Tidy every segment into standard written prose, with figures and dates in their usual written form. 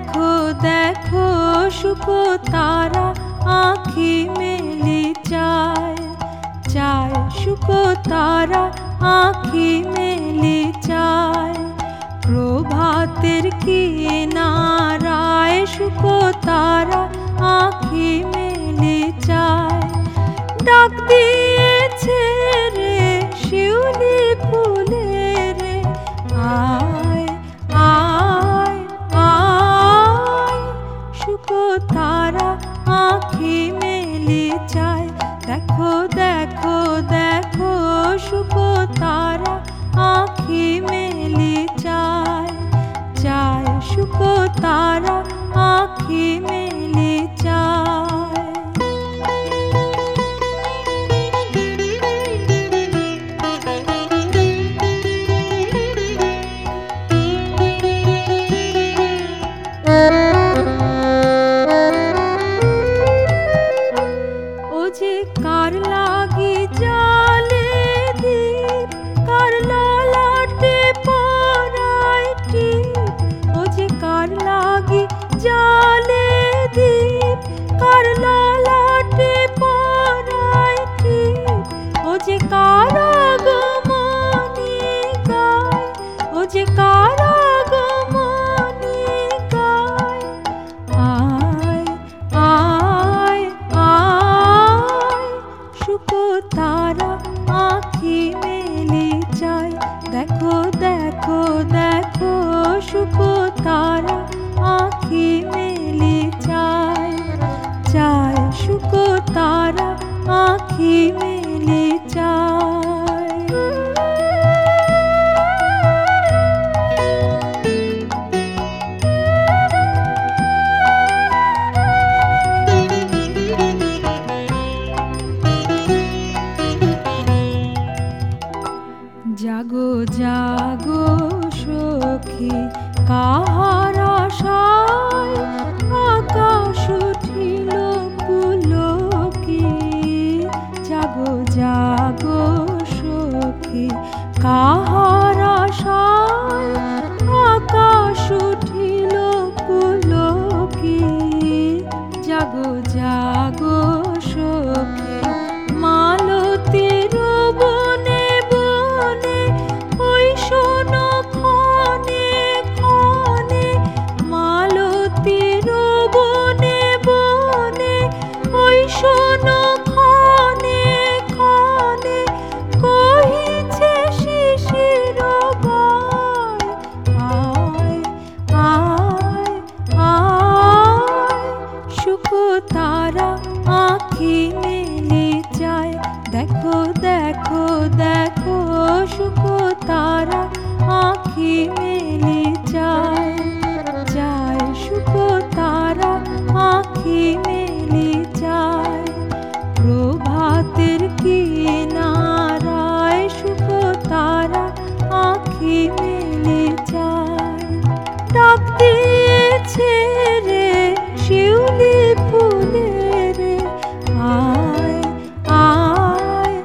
দেখো দেখো শুকো তারা আঁখি মেলি চায় চায় শুকো তারা আঁখি মেলি চায় প্রভাতের কিনারায় শুকো তারা আঁখি মেলি চায় ডাক দিয়েছে রে শিউলি ফুলে রে আয় আয় আয় শুকো তারা আঁখি মেলি চায় দেখো দেখো দেখো শুকো তারা আঁখি মেলি চায় চায় শুকো তারা আঁখি মেলি চায়। ও যে কার লাগি জালে দীপ কার ললাটে পরায় টিপ ও যে কার লাগি জালে দীপ কার ললাটে পরায় টিপ ও যে কার আগমনী গায় ও যে কার আগমনী গায় আয় আয় আয় শুকো তারা আঁখি মেলি চায় দেখো দেখো দেখো শুকো তারা আঁখি মেলি চায় চায় শুকো তারা আঁখি মেলি চায়। জাগো জাগো সখী কাহার আশায় আকাশ উঠিল পুলকি জাগো জাগো সখী কাহার আশায় আকাশ উঠিল পুলকি জাগো জাগো সখী মালতীর বনে বনে ওই শোনো ক্ষণে ক্ষণে মালতীর বনে বনে ওই শোনো ক্ষণে ক্ষণে কহিছে শিশির গায় আয় আয় আয় শুকো তারা আঁখি মেলি চায় দেখো দেখো দেখো শুকো তারা আঁখি মেলি চায় চায় শুকো তারা আঁখি মেলি চায় প্রভাতের কিনারায় শুকো তারা আঁখি মেলি চায় ডাক দিয়েছে রে শিউলি ফুলে রে আয় আয়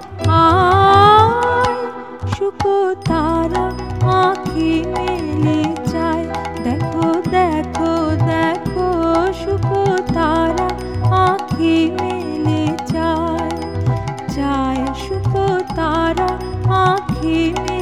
আয় শুকো তারা আঁখি মেলি চায় দেখো দেখো দেখো শুকো তারা আঁখি মেলি চায় চায় শুকো তারা আঁখি মেলি